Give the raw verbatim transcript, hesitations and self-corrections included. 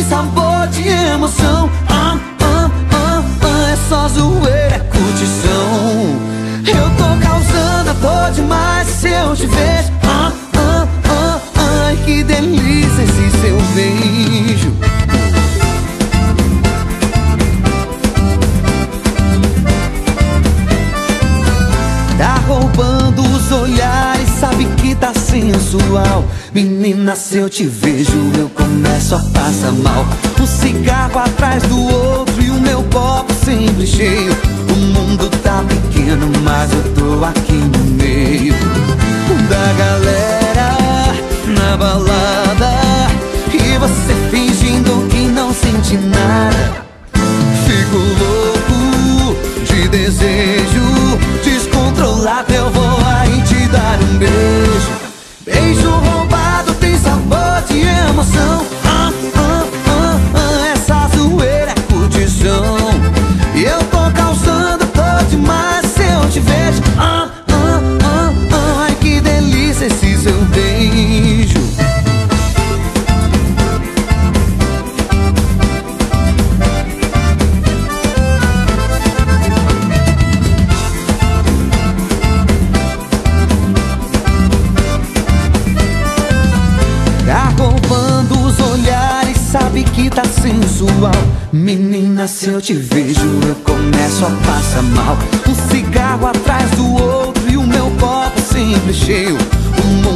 tem sabor de emoção. Ah, ah, ah, ah, é só zoeira, é curtição. Eu tô causando a dor demais se eu te vejo. Ah, ah, ah, ai, que delícia esse seu beijo. Tá roubando os olhares, sabe que tá sensual. Menina, se eu te vejo, eu começo a passar mal. Um cigarro atrás do outro e o meu copo sempre cheio. O mundo tá pequeno, mas eu tô aqui no meio da galera, na balada, e você fingindo que não sente nada. Fico louco de desejo descontrolado, eu vou aí te dar um beijo. Beijo roubado tem sabor de emoção. Ah, ah, ah, ah, essa zoeira é curtição. E eu tô causando dor demais se eu te vejo. Ah, ah, ah, ah, ai, que delícia esse seu beijo. Tá roubando os olhares, sabe que tá sensual. Menina, se eu te vejo, eu começo a passar mal. Um cigarro atrás do outro e o meu copo sempre cheio. O